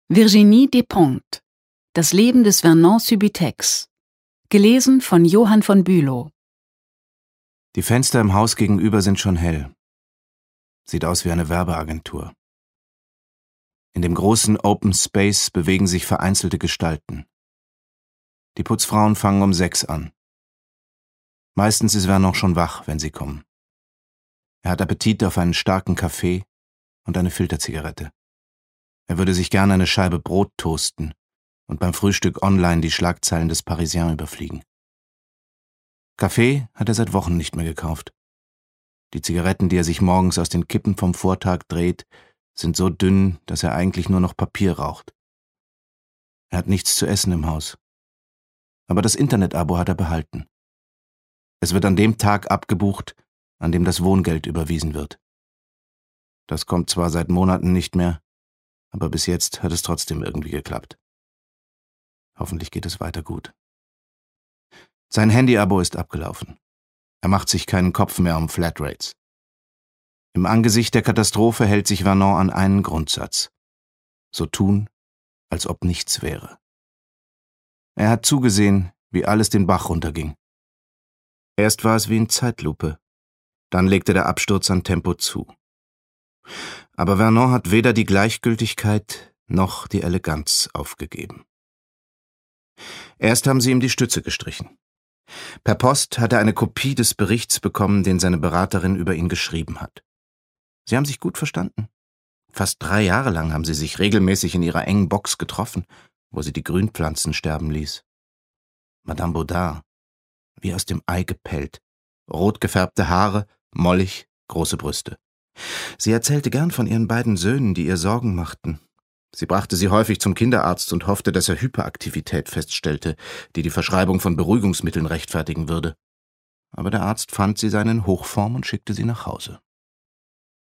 Virginie Despentes. Das Leben des Vernon Subutex. Gelesen von Johann von Bülow. Die Fenster im Haus gegenüber sind schon hell. Sieht aus wie eine Werbeagentur. In dem großen Open Space bewegen sich vereinzelte Gestalten. Die Putzfrauen fangen um 6 an. Meistens ist Vernon schon wach, wenn sie kommen. Er hat Appetit auf einen starken Kaffee und eine Filterzigarette. Er würde sich gerne eine Scheibe Brot toasten und beim Frühstück online die Schlagzeilen des Parisien überfliegen. Kaffee hat er seit Wochen nicht mehr gekauft. Die Zigaretten, die er sich morgens aus den Kippen vom Vortag dreht, sind so dünn, dass er eigentlich nur noch Papier raucht. Er hat nichts zu essen im Haus. Aber das Internet-Abo hat er behalten. Es wird an dem Tag abgebucht, an dem das Wohngeld überwiesen wird. Das kommt zwar seit Monaten nicht mehr, aber bis jetzt hat es trotzdem irgendwie geklappt. Hoffentlich geht es weiter gut. Sein Handy-Abo ist abgelaufen. Er macht sich keinen Kopf mehr um Flatrates. Im Angesicht der Katastrophe hält sich Vernon an einen Grundsatz: so tun, als ob nichts wäre. Er hat zugesehen, wie alles den Bach runterging. Erst war es wie in Zeitlupe, dann legte der Absturz an Tempo zu. Aber Vernon hat weder die Gleichgültigkeit noch die Eleganz aufgegeben. Erst haben sie ihm die Stütze gestrichen. Per Post hat er eine Kopie des Berichts bekommen, den seine Beraterin über ihn geschrieben hat. Sie haben sich gut verstanden. Fast 3 Jahre lang haben sie sich regelmäßig in ihrer engen Box getroffen, wo sie die Grünpflanzen sterben ließ. Madame Baudard, wie aus dem Ei gepellt, rot gefärbte Haare, mollig, große Brüste. Sie erzählte gern von ihren beiden Söhnen, die ihr Sorgen machten. Sie brachte sie häufig zum Kinderarzt und hoffte, dass er Hyperaktivität feststellte, die die Verschreibung von Beruhigungsmitteln rechtfertigen würde. Aber der Arzt fand, sie sei in Hochform und schickte sie nach Hause.